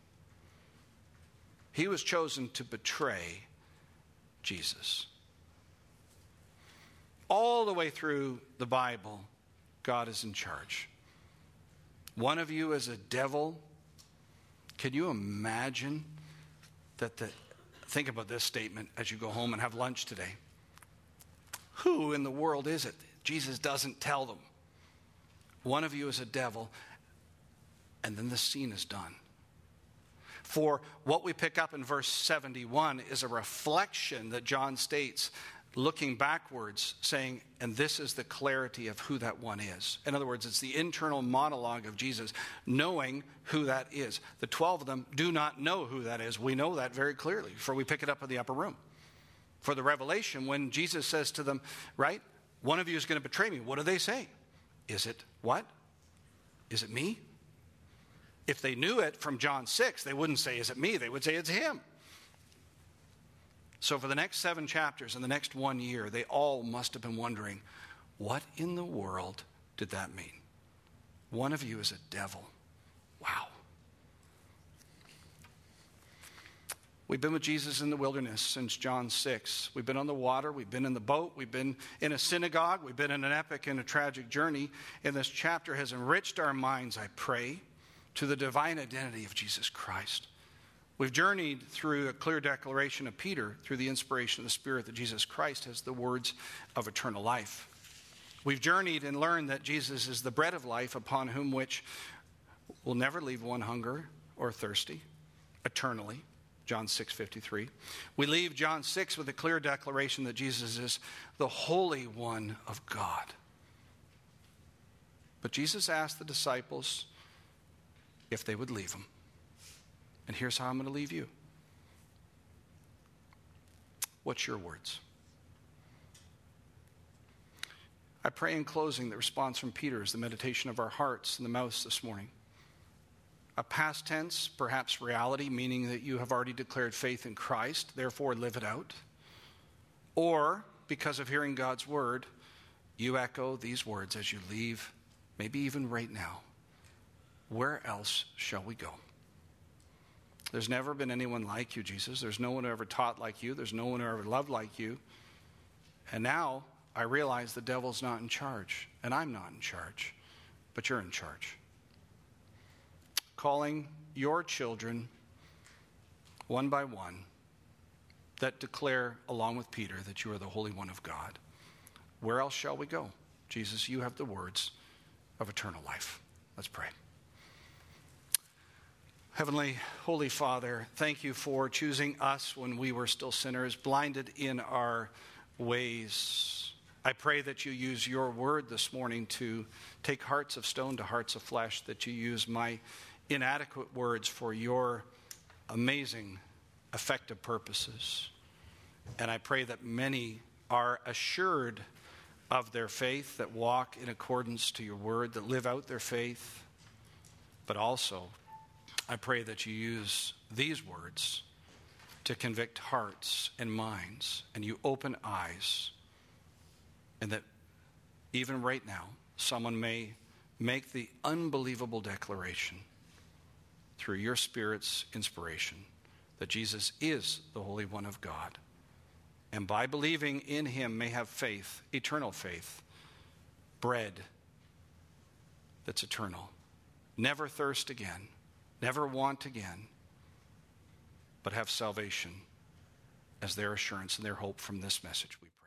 Speaker 1: He was chosen to betray Jesus. All the way through the Bible, God is in charge. One of you is a devil. Can you imagine think about this statement as you go home and have lunch today. Who in the world is it? Jesus doesn't tell them. One of you is a devil. And then the scene is done. For what we pick up in verse 71 is a reflection that John states, looking backwards, saying, and this is the clarity of who that one is. In other words, it's the internal monologue of Jesus, knowing who that is. The 12 of them do not know who that is. We know that very clearly, for we pick it up in the upper room. For the revelation, when Jesus says to them, right, one of you is going to betray me, what do they say? Is it what? Is it me? If they knew it from John 6, they wouldn't say, is it me? They would say, it's him. So for the next 7 chapters and the next 1 year, they all must have been wondering, what in the world did that mean? One of you is a devil. Wow. We've been with Jesus in the wilderness since John 6. We've been on the water. We've been in the boat. We've been in a synagogue. We've been in an epic and a tragic journey. And this chapter has enriched our minds, I pray, to the divine identity of Jesus Christ. We've journeyed through a clear declaration of Peter, through the inspiration of the Spirit, that Jesus Christ has the words of eternal life. We've journeyed and learned that Jesus is the bread of life, upon whom which will never leave one hunger or thirsty eternally. John 6:53. We leave John 6 with a clear declaration that Jesus is the Holy One of God. But Jesus asked the disciples if they would leave him. And here's how I'm going to leave you. What's your words? I pray in closing that response from Peter is the meditation of our hearts and the mouths this morning. A past tense, perhaps reality, meaning that you have already declared faith in Christ, therefore live it out. Or, because of hearing God's word, you echo these words as you leave, maybe even right now. Where else shall we go? There's never been anyone like you, Jesus. There's no one who ever taught like you. There's no one who ever loved like you. And now I realize the devil's not in charge, and I'm not in charge, but you're in charge. Calling your children one by one that declare, along with Peter, that you are the Holy One of God. Where else shall we go? Jesus, you have the words of eternal life. Let's pray. Heavenly, Holy Father, thank you for choosing us when we were still sinners, blinded in our ways. I pray that you use your word this morning to take hearts of stone to hearts of flesh, that you use my inadequate words for your amazing, effective purposes. And I pray that many are assured of their faith, that walk in accordance to your word, that live out their faith. But also, I pray that you use these words to convict hearts and minds, and you open eyes, and that even right now, someone may make the unbelievable declaration through your Spirit's inspiration that Jesus is the Holy One of God. And by believing in him may have faith, eternal faith, bread that's eternal. Never thirst again, never want again, but have salvation as their assurance and their hope from this message. We